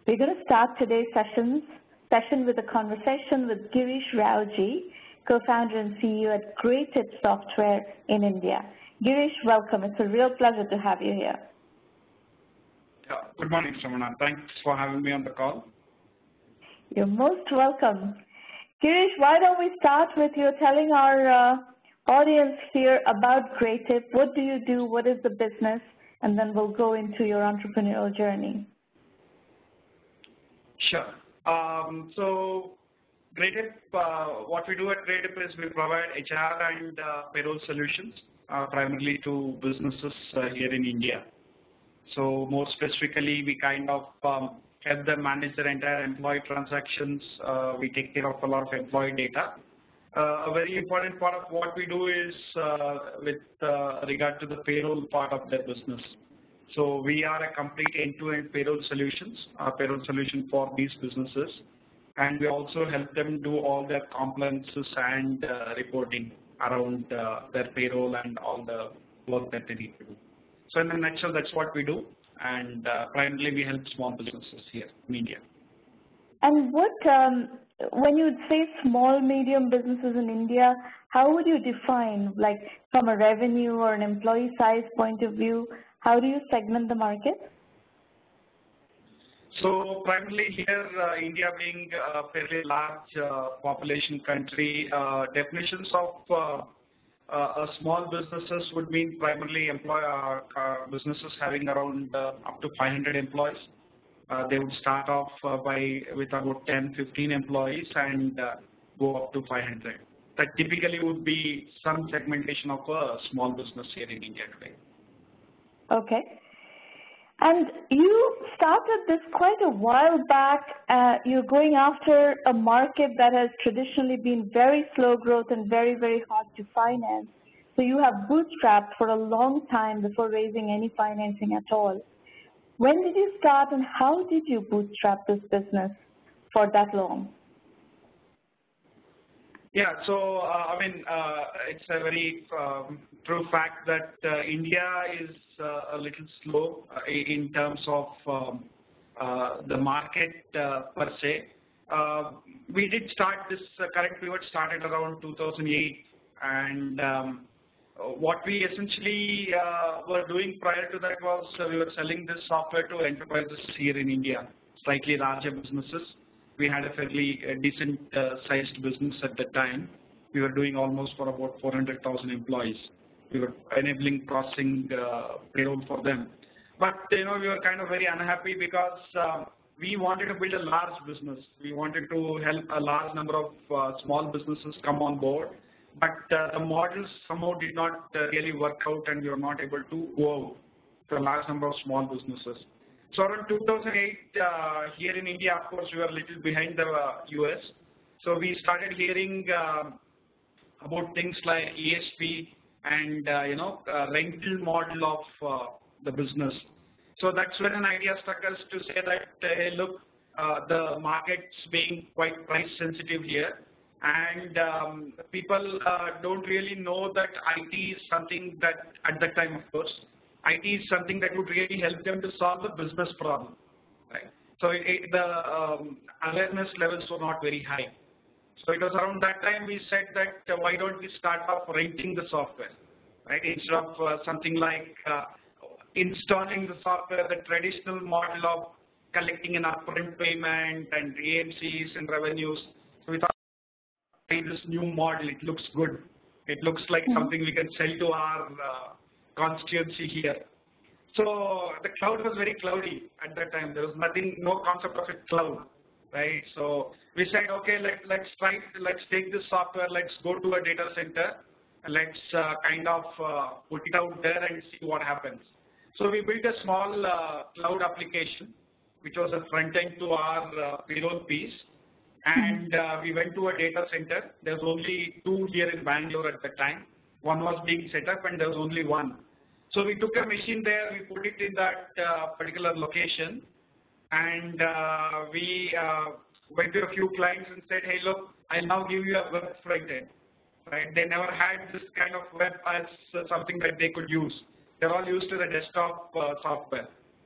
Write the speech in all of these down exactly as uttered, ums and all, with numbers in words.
We're going to start today's sessions, session with a conversation with Girish Raoji, co-founder and C E O at Greatip Software in India. Girish, welcome. It's a real pleasure to have you here. Yeah. Good morning, Shravana. Thanks for having me on the call. You're most welcome. Girish, why don't we start with you telling our uh, audience here about Greatip. What do you do? What is the business? And then we'll go into your entrepreneurial journey. Sure. Um, so, Greatip, uh, what we do at Greatip is we provide H R and uh, payroll solutions, uh, primarily to businesses uh, here in India. So, more specifically, we kind of um, help them manage their entire employee transactions. Uh, we take care of a lot of employee data. Uh, a very important part of what we do is uh, with uh, regard to the payroll part of their business. So we are a complete end-to-end payroll solutions, a payroll solution for these businesses, and we also help them do all their compliances and uh, reporting around uh, their payroll and all the work that they need to do. So in a nutshell, that's what we do, and uh, primarily we help small businesses here in India. And what, um, when you say small, medium businesses in India, how would you define, like from a revenue or an employee size point of view, how do you segment the market? So primarily here, uh, India being a fairly large uh, population country, uh, definitions of uh, uh, small businesses would mean primarily employ, uh, uh, businesses having around uh, up to five hundred employees. Uh, they would start off uh, by with about ten, fifteen employees and uh, go up to five hundred. That typically would be some segmentation of a small business here in India today. Okay. And you started this quite a while back. Uh, you're going after a market that has traditionally been very slow growth and very, very hard to finance. So you have bootstrapped for a long time before raising any financing at all. When did you start and how did you bootstrap this business for that long? Yeah, so uh, I mean, uh, it's a very um, true fact that uh, India is uh, a little slow uh, in terms of um, uh, the market uh, per se. Uh, we did start this uh, current pivot started around two thousand eight, and um, what we essentially uh, were doing prior to that was uh, we were selling this software to enterprises here in India, slightly larger businesses. We had a fairly uh, decent uh, sized business at the time. We were doing almost for about four hundred thousand employees. We were enabling processing uh, payroll for them. But you know, we were kind of very unhappy because uh, we wanted to build a large business. We wanted to help a large number of uh, small businesses come on board. But uh, the models somehow did not uh, really work out, and we were not able to go out to a large number of small businesses. So around two thousand eight, uh, here in India, of course, we were a little behind the uh, U S. So we started hearing uh, about things like E S P and uh, you know uh, rental model of uh, the business. So that's when an idea struck us to say that, uh, hey, look, uh, the market's being quite price sensitive here, and um, people uh, don't really know that I T is something that, at that time, of course, I T is something that would really help them to solve the business problem, right? So it, it, the um, awareness levels were not very high. So it was around that time we said that uh, why don't we start off renting the software, right? Instead of uh, something like uh, installing the software, the traditional model of collecting an upfront payment and A M Cs and revenues. So we thought this new model, it looks good. It looks like mm-hmm. something we can sell to our uh, constituency here. So the cloud was very cloudy at that time. There was nothing, no concept of a cloud, right? So we said, okay, let, let's try, let's take this software, let's go to a data center, and let's uh, kind of uh, put it out there and see what happens. So we built a small uh, cloud application, which was a front end to our uh, payroll piece. And uh, we went to a data center. There was only two here in Bangalore at the time. One was being set up and there was only one. So we took a machine there, we put it in that uh, particular location, and uh, we uh, went to a few clients and said, hey, look, I'll now give you a web front end. Right? They never had this kind of web as uh, something that they could use. They're all used to the desktop uh, software.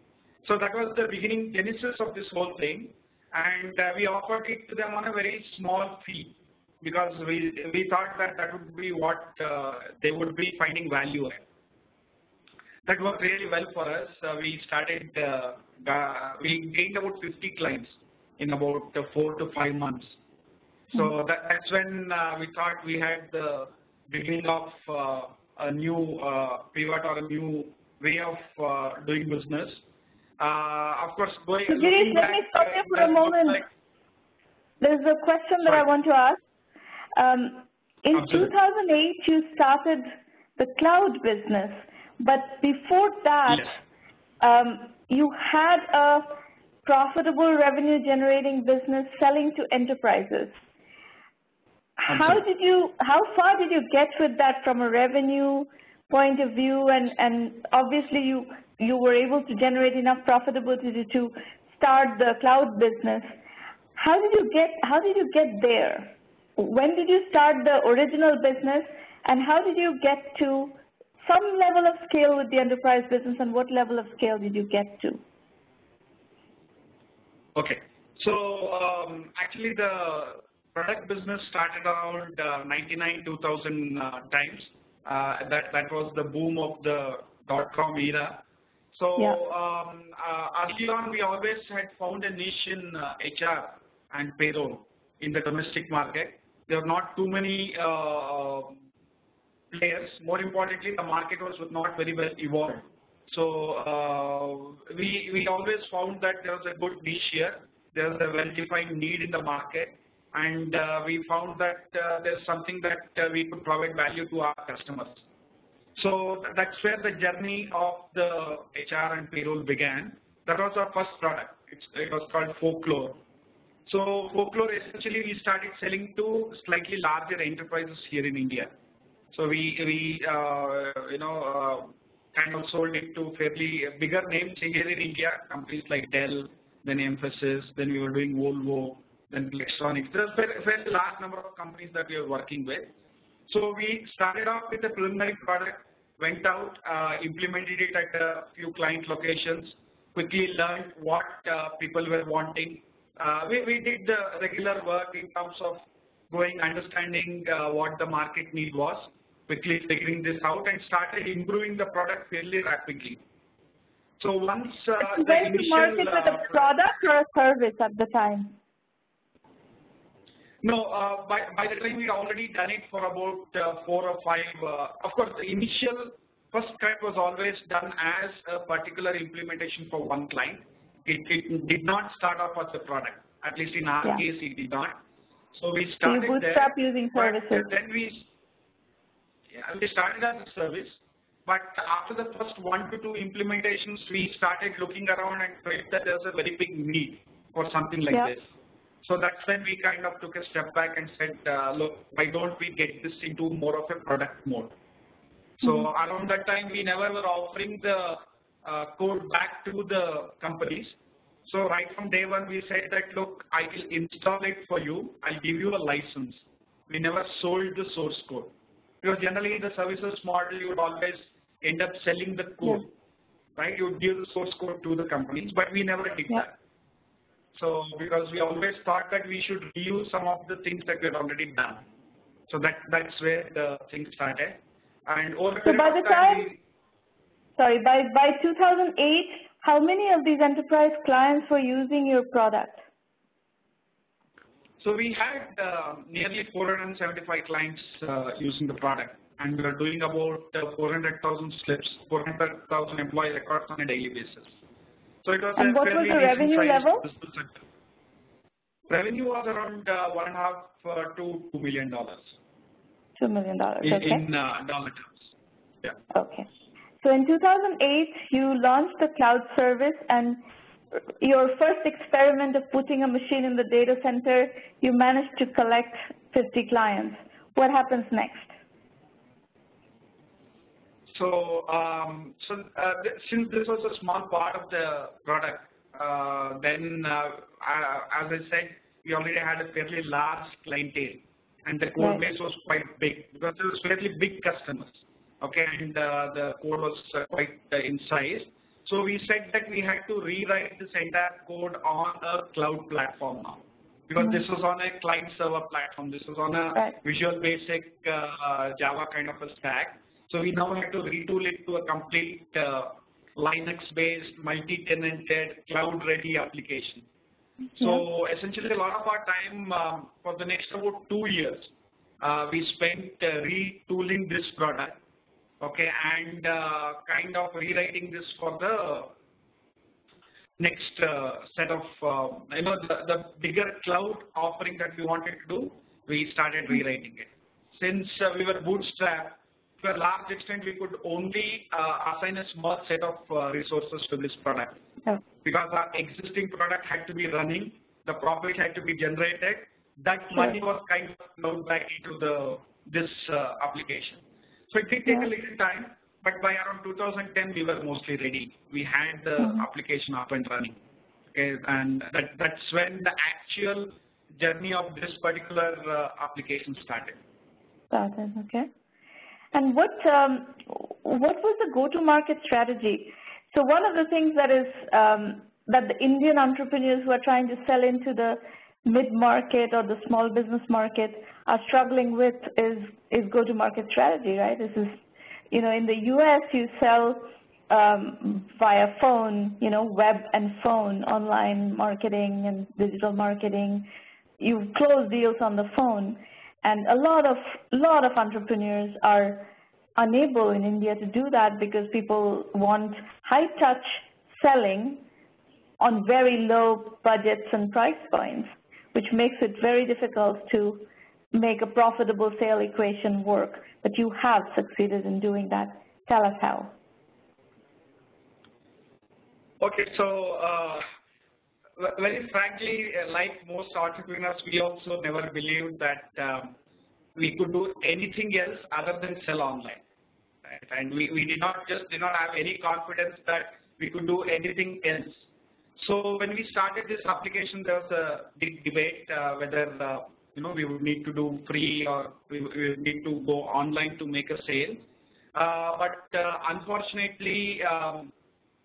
So that was the beginning genesis of this whole thing, and uh, we offered it to them on a very small fee because we we thought that that would be what uh, they would be finding value in. That worked really well for us. Uh, we started, uh, uh, we gained about fifty clients in about uh, four to five months. So that, that's when uh, we thought we had the beginning of uh, a new uh, pivot or a new way of uh, doing business. Uh, of course, going. So, Girish, let me stop you for a moment. Like, There's a question that sorry. I want to ask. Um, in Absolutely. two thousand eight, you started the cloud business, but before that, yes. um, you had a profitable revenue-generating business selling to enterprises. Absolutely. How did you? How far did you get with that from a revenue point of view? And and obviously, you you were able to generate enough profitability to start the cloud business. How did you get? How did you get there? When did you start the original business, and how did you get to some level of scale with the enterprise business, and what level of scale did you get to? Okay, so um, actually the product business started around uh, ninety-nine two thousand uh, times. Uh, that that was the boom of the dot-com era. So yeah. um, uh, early on, we always had found a niche in uh, H R and payroll in the domestic market. There were not too many uh, players. More importantly, the market was not very well evolved. So uh, we we always found that there was a good niche here. There was a well-defined need in the market, and uh, we found that uh, there's something that uh, we could provide value to our customers. So that's where the journey of the H R and payroll began. That was our first product. It's, it was called Folklore. So Folklore, essentially, we started selling to slightly larger enterprises here in India. So we, we uh, you know, uh, kind of sold it to fairly bigger names here in India, companies like Dell, then Mphasis, then we were doing Volvo, then Flextronics. There's a very large number of companies that we are working with. So we started off with a preliminary product, went out, uh, implemented it at a few client locations, quickly learned what uh, people were wanting. Uh, we, we did the regular work in terms of going, understanding uh, what the market need was, quickly figuring this out, and started improving the product fairly rapidly. So once uh, the the initial... to market with a product or a service at the time? No, uh, by, by the time we already done it for about uh, four or five, uh, of course, the initial first cut was always done as a particular implementation for one client. It, it did not start off as a product, at least in our yeah. case, it did not. So we started so you bootstrap there, using services. Then we, yeah, we started as a service, but after the first one to two implementations, we started looking around and felt that there was a very big need for something like yeah. this. So that's when we kind of took a step back and said, uh, look, why don't we get this into more of a product mode? So mm-hmm. around that time, we never were offering the uh, code back to the companies. So right from day one, we said that, look, I will install it for you. I'll give you a license. We never sold the source code. Because generally, in the services model, you would always end up selling the code, yeah. right? You would give the source code to the companies, but we never did yeah. that. So, because we always thought that we should reuse some of the things that we had already done. So that that's where the thing started. And over so by the time, time we, sorry, by, by two thousand eight, how many of these enterprise clients were using your product? So we had uh, nearly four hundred seventy-five clients uh, using the product, and we are doing about uh, four hundred thousand slips, four hundred thousand employee records on a daily basis. So it was and a what was the revenue level? Revenue was around uh, one and a half uh, to two million dollars. Two million dollars. In, okay. in uh, dollar terms. Yeah. Okay. So in two thousand eight, you launched the cloud service, and your first experiment of putting a machine in the data center, you managed to collect fifty clients. What happens next? So, um, so uh, th since this was a small part of the product, uh, then uh, uh, as I said, we already had a fairly large clientele, and the code right. base was quite big because it was fairly big customers. Okay, and uh, the code was uh, quite uh, in size. So we said that we had to rewrite this entire code on a cloud platform now, because mm-hmm. this was on a client server platform. This was on a right. Visual Basic uh, Java kind of a stack. So we now had to retool it to a complete uh, Linux-based, multi-tenanted, cloud-ready application. Yeah. So essentially, a lot of our time um, for the next about two years, uh, we spent uh, retooling this product, okay, and uh, kind of rewriting this for the next uh, set of, uh, you know, the, the bigger cloud offering that we wanted to do. We started rewriting it. Since uh, we were bootstrapped, to a large extent, we could only uh, assign a small set of uh, resources to this product. Oh. Because our existing product had to be running, the profit had to be generated. That sure. money was kind of flowed back into the this uh, application. So it did take yeah. a little time, but by around two thousand ten, we were mostly ready. We had the mm-hmm. application up and running. Okay, and that, that's when the actual journey of this particular uh, application started. Started, okay. And what um, what was the go-to-market strategy? So one of the things that is um, that the Indian entrepreneurs who are trying to sell into the mid-market or the small business market are struggling with is is go-to-market strategy, right? This is, you know, in the U S you sell um, via phone, you know, web and phone, online marketing and digital marketing. You close deals on the phone. And a lot of lot of entrepreneurs are unable in India to do that because people want high-touch selling on very low budgets and price points, which makes it very difficult to make a profitable sale equation work. But you have succeeded in doing that. Tell us how. Okay, so uh, very frankly, like most entrepreneurs, we also never believed that um, we could do anything else other than sell online. Right? And we, we did not just did not have any confidence that we could do anything else. So when we started this application, there was a big debate uh, whether uh, you know we would need to do free or we, we would need to go online to make a sale. Uh, but uh, unfortunately, um,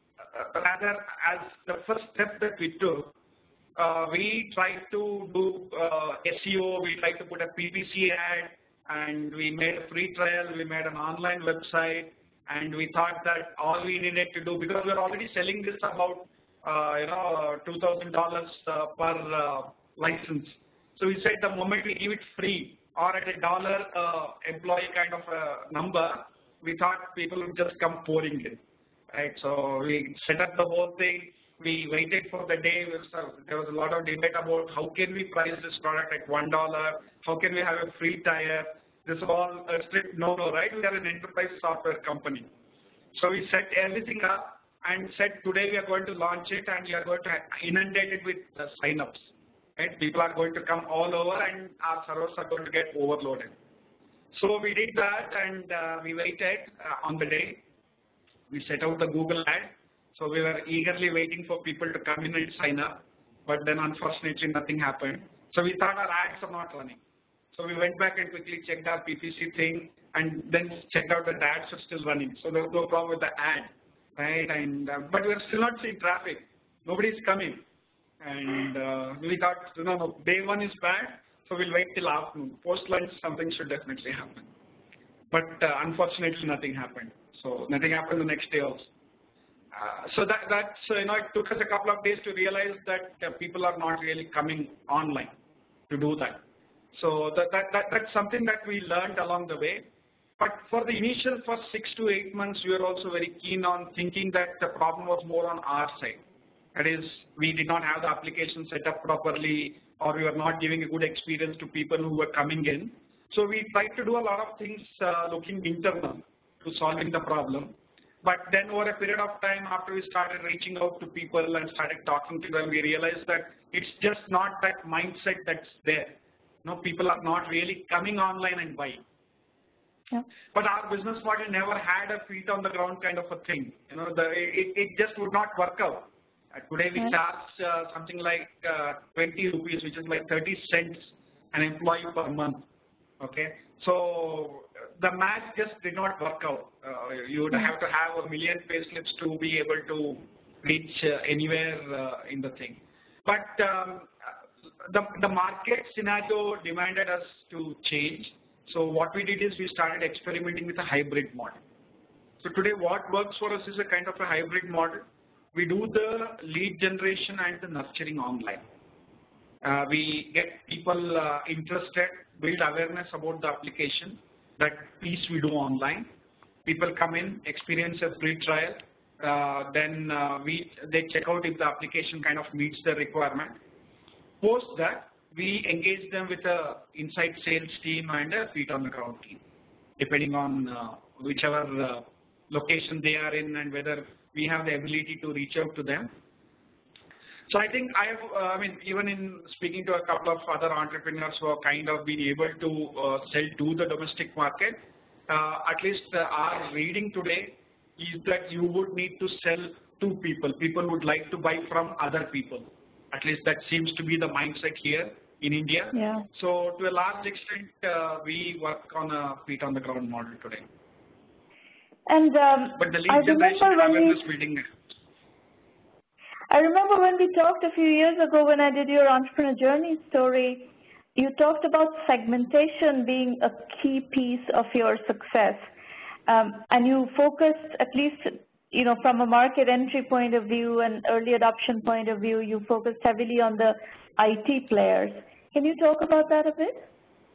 rather as the first step that we took, uh, we tried to do uh, S E O, we tried to put a P P C ad, and we made a free trial, we made an online website, and we thought that all we needed to do, because we are already selling this about uh, you know two thousand dollars uh, per uh, license. So we said the moment we give it free or at a dollar uh, employee kind of a number, we thought people would just come pouring in. Right, so we set up the whole thing. We waited for the day. There was a lot of debate about how can we price this product at one dollar. How can we have a free tier? This is all a strict no-no, right? We are an enterprise software company. So we set everything up and said today we are going to launch it and we are going to inundate it with uh, sign-ups. Right? People are going to come all over and our servers are going to get overloaded. So we did that and uh, we waited uh, on the day. We set out the Google ad, so we were eagerly waiting for people to come in and sign up, but then unfortunately nothing happened. So we thought our ads are not running. So we went back and quickly checked our P P C thing and then checked out that the ads are still running. So there was no problem with the ad, right? And uh, but we are still not seeing traffic. Nobody's coming. And uh, we thought, no, no, day one is bad, so we'll wait till afternoon. Post lunch, something should definitely happen. But uh, unfortunately, nothing happened. So nothing happened the next day also. Uh, so that that's uh, you know it took us a couple of days to realize that uh, people are not really coming online to do that. So that, that that that's something that we learned along the way. But for the initial first six to eight months, we were also very keen on thinking that the problem was more on our side. That is, we did not have the application set up properly, or we were not giving a good experience to people who were coming in. So we tried to do a lot of things uh, looking internal to solving the problem. But then over a period of time, after we started reaching out to people and started talking to them, we realized that it's just not that mindset that's there. You know, people are not really coming online and buying. Yeah. But our business model never had a feet on the ground kind of a thing. You know, the, it, it just would not work out. Uh, today we yeah. charge uh, something like uh, twenty rupees, which is like thirty cents an employee per month. Okay, so the math just did not work out. Uh, you would have to have a million payslips to be able to reach uh, anywhere uh, in the thing. But um, the, the market scenario demanded us to change. So what we did is we started experimenting with a hybrid model. So today what works for us is a kind of a hybrid model. We do the lead generation and the nurturing online. Uh, we get people uh, interested, build awareness about the application. That piece we do online. People come in, experience a free trial, uh, then uh, we they check out if the application kind of meets the requirement. Post that, we engage them with a inside sales team and a feet on the ground team, depending on uh, whichever uh, location they are in and whether we have the ability to reach out to them. So I think I have, uh, I mean, even in speaking to a couple of other entrepreneurs who have kind of been able to uh, sell to the domestic market, uh, at least uh, our reading today is that you would need to sell to people. People would like to buy from other people. At least that seems to be the mindset here in India. Yeah. So to a large extent, uh, we work on a feet on the ground model today. And um, but the lead I generation remember when awareness we, building. I remember when we talked a few years ago when I did your entrepreneur journey story, you talked about segmentation being a key piece of your success. Um, and you focused, at least, you know, from a market entry point of view and early adoption point of view, you focused heavily on the I T players. Can you talk about that a bit?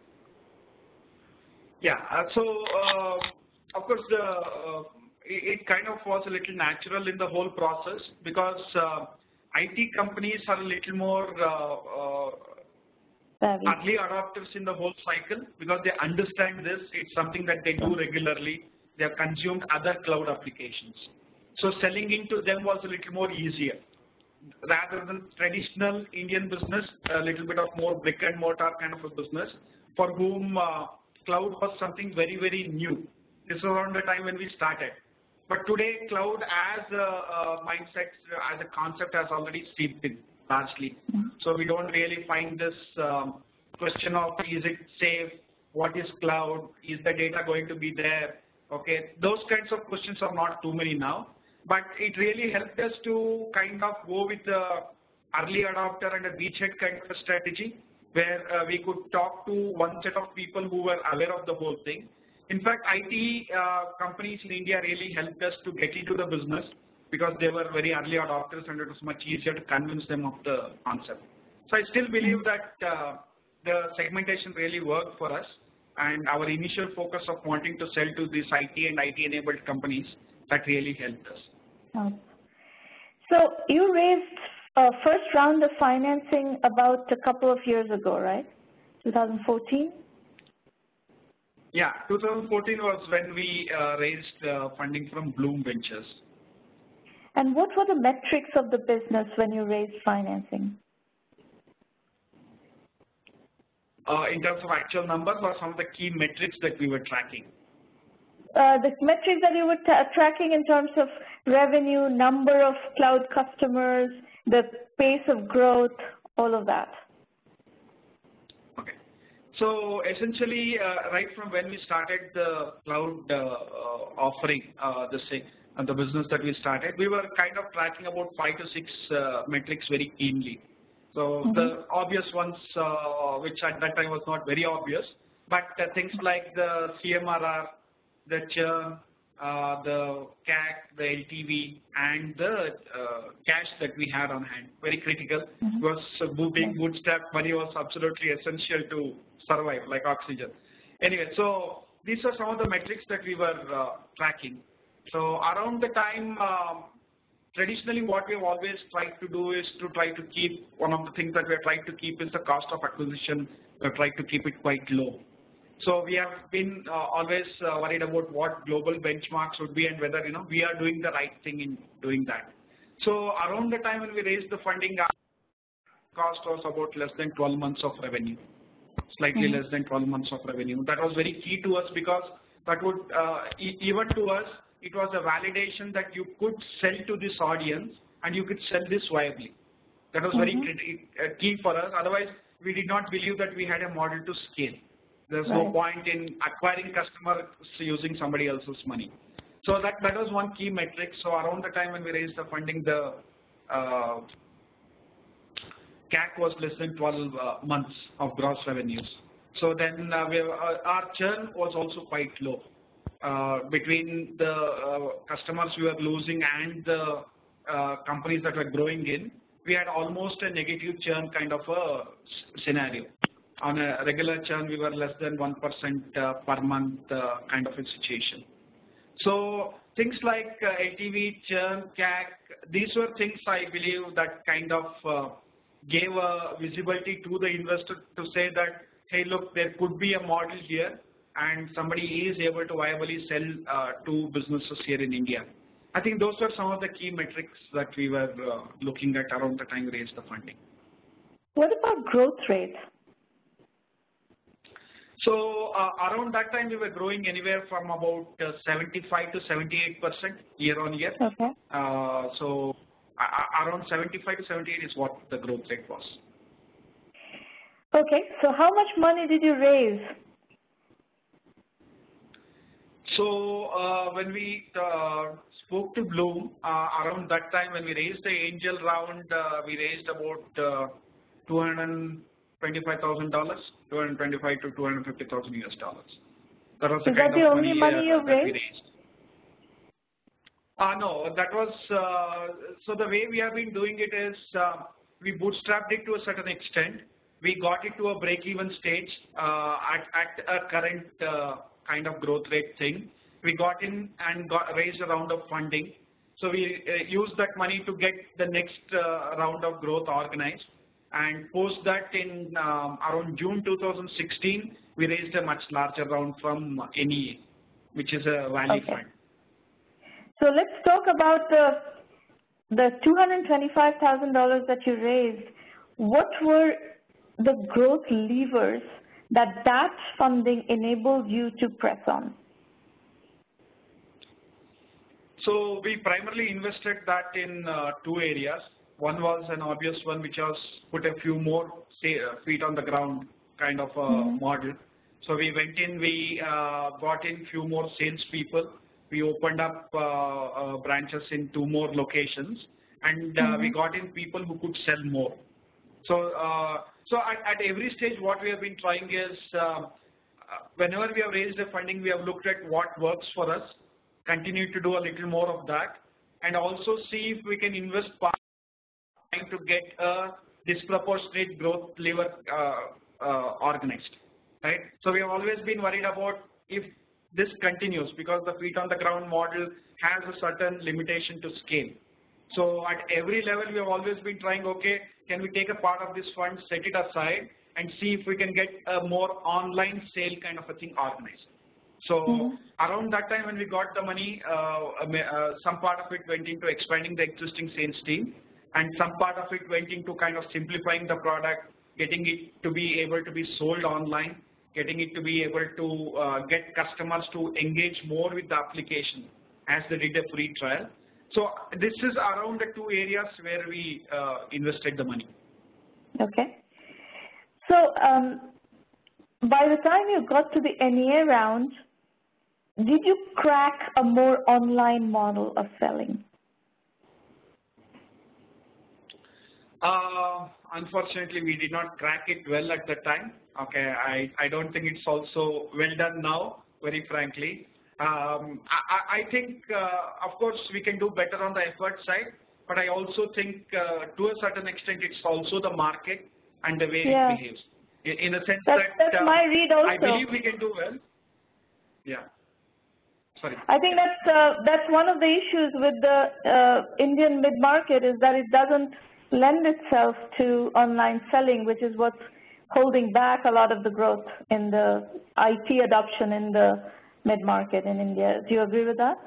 Yeah. Uh, so, uh, of course, the uh, it, it kind of was a little natural in the whole process because uh, I T companies are a little more uh, uh, early adopters in the whole cycle because they understand this. It's something that they do regularly. They have consumed other cloud applications. So selling into them was a little more easier. Rather than traditional Indian business, a little bit of more brick and mortar kind of a business for whom uh, cloud was something very, very new. This was around the time when we started. But today, cloud as a, a mindset, as a concept has already seeped in largely. So we don't really find this um, question of is it safe, what is cloud, is the data going to be there, okay. Those kinds of questions are not too many now. But it really helped us to kind of go with the early adopter and a beachhead kind of a strategy where uh, we could talk to one set of people who were aware of the whole thing. In fact, I T uh, companies in India really helped us to get into the business because they were very early adopters and it was much easier to convince them of the concept. So I still believe that uh, the segmentation really worked for us and our initial focus of wanting to sell to these I T and I T enabled companies, that really helped us. Oh. So you raised uh, first round of financing about a couple of years ago, right? twenty fourteen? Yeah, two thousand fourteen was when we uh, raised uh, funding from Bloom Ventures. And what were the metrics of the business when you raised financing? Uh, in terms of actual numbers or some of the key metrics that we were tracking? Uh, the metrics that you were tracking in terms of revenue, number of cloud customers, the pace of growth, all of that. Okay. So essentially, uh, right from when we started the cloud uh, uh, offering, uh, the, say, uh, the business that we started, we were kind of tracking about five to six uh, metrics very keenly. So mm-hmm. the obvious ones, uh, which at that time was not very obvious, but uh, things like the C M R R, the churn, uh, the C A C, the L T V, and the uh, cash that we had on hand, very critical. Mm-hmm. Because uh, being bootstrap money was absolutely essential to survive, like oxygen. Anyway, so these are some of the metrics that we were uh, tracking. So around the time, um, traditionally what we have always tried to do is to try to keep, one of the things that we are trying to keep is the cost of acquisition. We are trying to keep it quite low. So we have been uh, always uh, worried about what global benchmarks would be and whether, you know, we are doing the right thing in doing that. So around the time when we raised the funding, our cost was about less than twelve months of revenue, slightly mm-hmm. less than twelve months of revenue. That was very key to us because that would, uh, e even to us, it was a validation that you could sell to this audience and you could sell this viably. That was mm-hmm. very key for us. Otherwise, we did not believe that we had a model to scale. There's right. no point in acquiring customers using somebody else's money. So that, that was one key metric. So around the time when we raised the funding, the uh, C A C was less than twelve uh, months of gross revenues. So then uh, we have, uh, our churn was also quite low. Uh, between the uh, customers we were losing and the uh, companies that were growing in, we had almost a negative churn kind of a scenario. On a regular churn, we were less than one percent uh, per month uh, kind of a situation. So things like uh, L T V, churn, C A C, these were things I believe that kind of uh, gave a visibility to the investor to say that, hey, look, there could be a model here and somebody is able to viably sell uh, to businesses here in India. I think those were some of the key metrics that we were uh, looking at around the time we raised the funding. What about growth rate? So uh, around that time we were growing anywhere from about uh, seventy-five to seventy-eight percent year on year. Okay. Uh, so uh, around seventy-five to seventy-eight is what the growth rate was. Okay. So how much money did you raise? So uh, when we uh, spoke to Bloom uh, around that time when we raised the angel round, uh, we raised about uh, two hundred twenty-five thousand dollars, two hundred twenty-five to two hundred fifty thousand U S dollars. That was the Is kind that the of only money, money uh, you that we raised? raised. Uh, no, that was, uh, so the way we have been doing it is uh, we bootstrapped it to a certain extent. We got it to a break-even stage uh, at, at a current uh, kind of growth rate thing. We got in and got raised a round of funding. So we uh, used that money to get the next uh, round of growth organized. And post that in um, around June two thousand sixteen, we raised a much larger round from N E A, which is a value Okay. fund. So let's talk about the the two hundred twenty-five thousand dollars that you raised. What were the growth levers that that funding enabled you to press on? So we primarily invested that in uh, two areas. One was an obvious one, which was put a few more say, uh, feet on the ground kind of a Mm-hmm. model. So we went in, we uh, brought in few more salespeople. We opened up uh, uh, branches in two more locations, and uh, Mm-hmm. we got in people who could sell more. So, uh, so at, at every stage, what we have been trying is, uh, whenever we have raised the funding, we have looked at what works for us, continue to do a little more of that, and also see if we can invest part trying to get a disproportionate growth lever uh, uh, organized, right? So we have always been worried about if this continues because the feet on the ground model has a certain limitation to scale. So at every level, we have always been trying, okay, can we take a part of this fund, set it aside, and see if we can get a more online sale kind of a thing organized. So mm-hmm. around that time when we got the money, uh, uh, some part of it went into expanding the existing sales team, and some part of it went into kind of simplifying the product, getting it to be able to be sold online, getting it to be able to uh, get customers to engage more with the application as they did a free trial. So this is around the two areas where we uh, invested the money. Okay. So um, by the time you got to the N E A round, did you crack a more online model of selling? Uh, unfortunately, we did not crack it well at the time. Okay, I, I don't think it's also well done now, very frankly. Um, I, I think, uh, of course, we can do better on the effort side, but I also think uh, to a certain extent it's also the market and the way yeah. it behaves. In, in a sense that's, that that's uh, my read also. I believe we can do well. Yeah. Sorry. I think that's, uh, that's one of the issues with the uh, Indian mid-market is that it doesn't lend itself to online selling, which is what's holding back a lot of the growth in the I T adoption in the mid-market in India. Do you agree with that?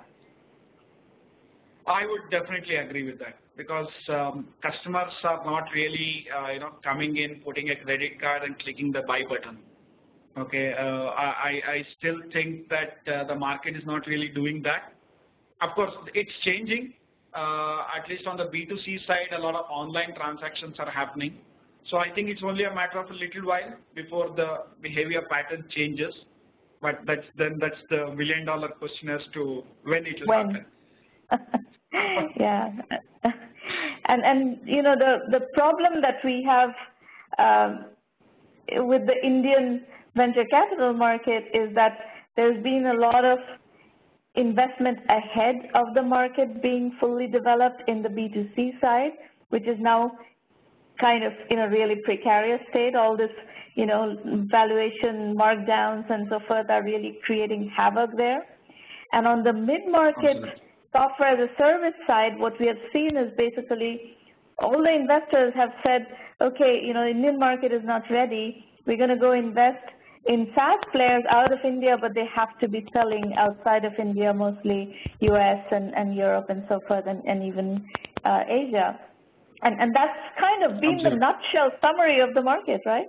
I would definitely agree with that because um, customers are not really, uh, you know, coming in, putting a credit card and clicking the buy button. Okay, uh, I, I still think that uh, the market is not really doing that. Of course, it's changing. Uh, at least on the B two C side, a lot of online transactions are happening. So I think it's only a matter of a little while before the behavior pattern changes. But that's then that's the million dollar question as to when it will when. happen. Yeah. And and you know the the problem that we have um, with the Indian venture capital market is that there's been a lot of investment ahead of the market being fully developed in the B two C side, which is now kind of in a really precarious state. All this, you know, valuation markdowns and so forth are really creating havoc there. And on the mid-market software as a service side, what we have seen is basically all the investors have said, okay, you know, the Indian market is not ready. We're going to go invest in SaaS players out of India, but they have to be selling outside of India, mostly U S and, and Europe and so forth, and, and even uh, Asia. And, and that's kind of been Absolutely. the nutshell summary of the market, right?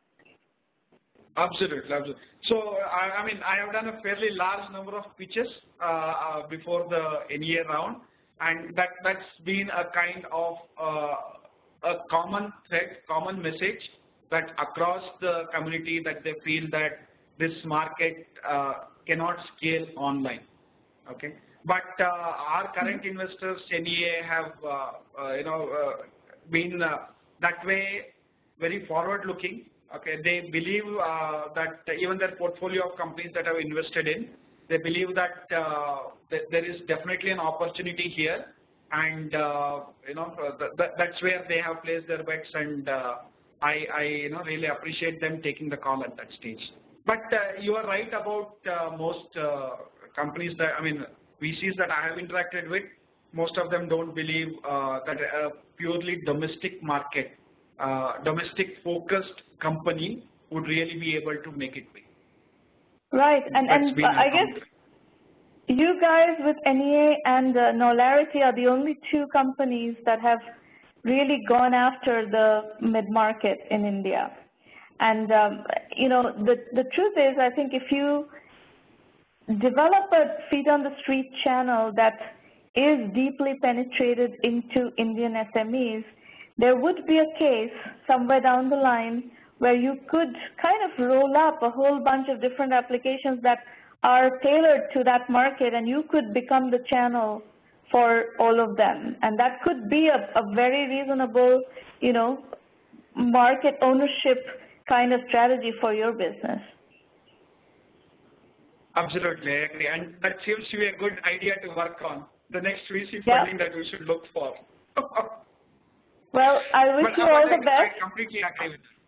Absolutely, absolutely. So, I, I mean, I have done a fairly large number of pitches uh, uh, before the N E A round, and that, that's been a kind of uh, a common thread, common message that across the community that they feel that this market uh, cannot scale online, okay? But uh, our current investors, N E A, have uh, uh, you know uh, been uh, that way very forward-looking. Okay, they believe uh, that even their portfolio of companies that have invested in, they believe that, uh, that there is definitely an opportunity here, and uh, you know uh, th th that's where they have placed their bets, and uh, I, I you know really appreciate them taking the call at that stage. But uh, you are right about uh, most uh, companies that I mean V Cs that I have interacted with. Most of them don't believe uh, that a purely domestic market, uh, domestic focused company would really be able to make it big. Right, and, and uh, I guess you guys with N E A and uh, Knowlarity are the only two companies that have really gone after the mid-market in India. And, um, you know, the, the truth is, I think if you develop a feet-on-the-street channel that is deeply penetrated into Indian S M Es, there would be a case somewhere down the line where you could kind of roll up a whole bunch of different applications that are tailored to that market, and you could become the channel for all of them. And that could be a, a very reasonable, you know, market ownership kind of strategy for your business. Absolutely, I agree. And that seems to be a good idea to work on. The next V C Yeah. funding that we should look for. Well, I wish but, you but all I, the best. I completely agree with you.